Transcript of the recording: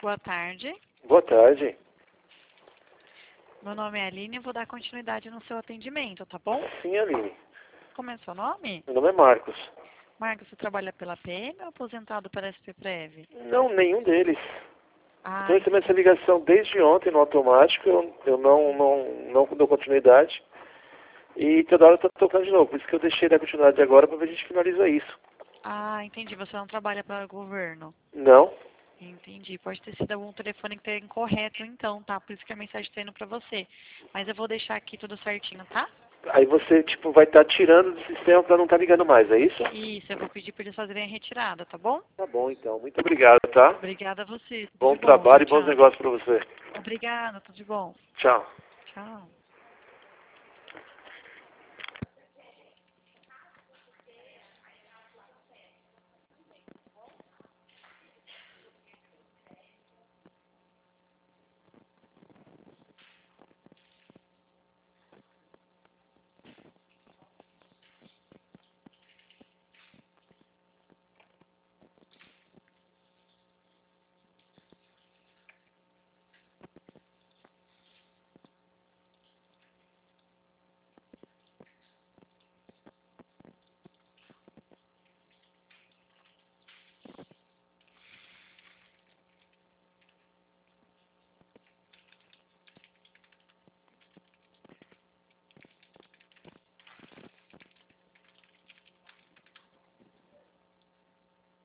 Boa tarde. Boa tarde. Meu nome é Aline e vou dar continuidade no seu atendimento, tá bom? Sim, Aline. Como é seu nome? Meu nome é Marcos. Marcos, você trabalha pela PM ou aposentado pela SP-Prev? Não, nenhum deles. Estou Ah, recebendo essa ligação desde ontem no automático, eu não dou continuidade. E toda hora está tocando de novo, por isso que eu deixei da continuidade agora para ver se a gente finaliza isso. entendi. Você não trabalha para o governo. Não? Entendi. Pode ter sido algum telefone que esteja incorreto, então, tá? Por isso que a mensagem está indo para você. Mas eu vou deixar aqui tudo certinho, tá? Aí você, tipo, vai estar tirando do sistema para não estar ligando mais, é isso? Isso, eu vou pedir para eles fazerem a retirada, tá bom? Tá bom, então. Muito obrigado, tá? Obrigada a você. Tudo Bom de bom. Tchau, trabalho e bons tchau. negócios para você. Obrigada, tudo de bom. Tchau. Tchau.